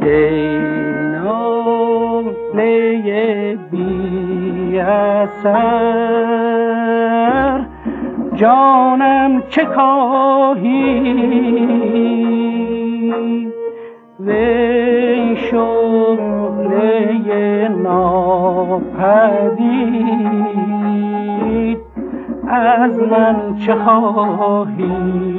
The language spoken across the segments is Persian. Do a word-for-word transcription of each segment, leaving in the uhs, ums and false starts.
ای ناله بی اثر جانم چه کاهی وی شعله ناپدید از من چه خواهی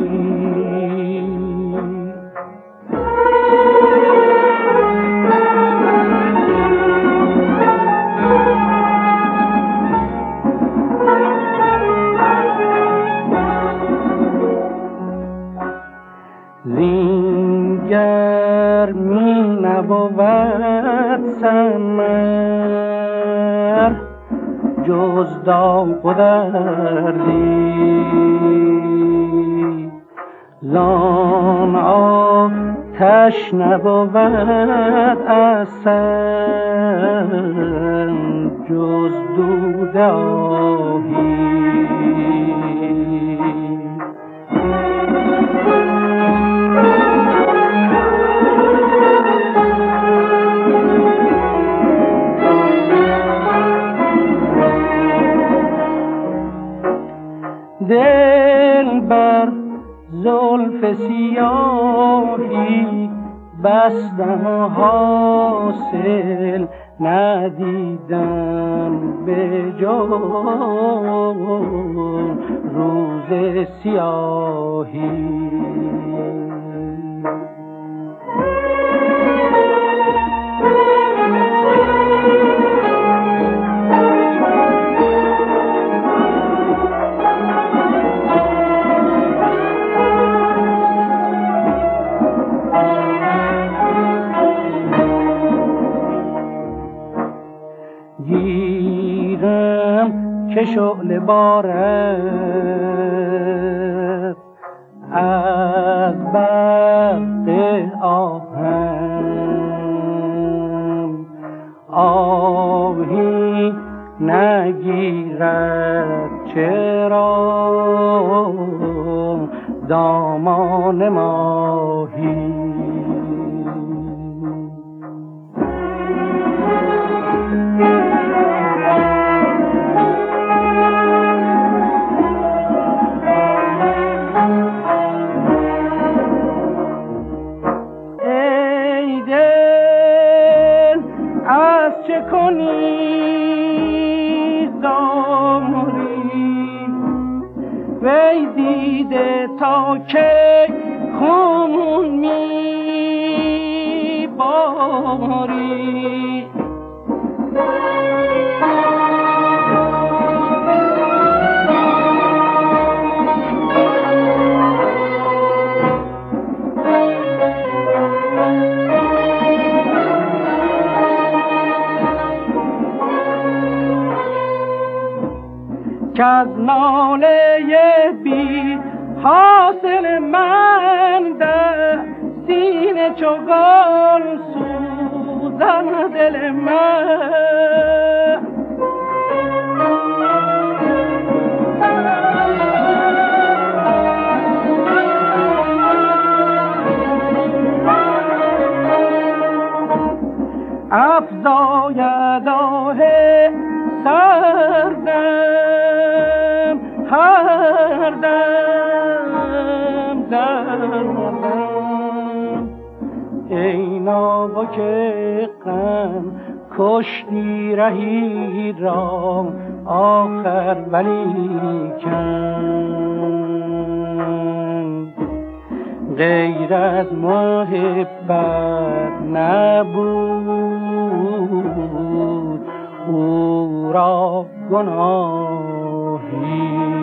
زینگر می نبود سمر جز داغ و دردی زان آتش نبود اصلا جز دود آهی دل بر زلف سیاهی بستم و حاصل ندیدم به جز روز سیاهی گیرم که شعله بارد از برق آهم آهی نگیرد چرا دامان ماهی چه کنی زاری وی دیده تا که خون می باری که از ناله بی حاصل من در سینه چوگان سوزن دل من افزاید آه سردم هر دم دردم ای ناوک غم کشتی رهی را آخر ولیکن غیر از محبت نبود او را گناهی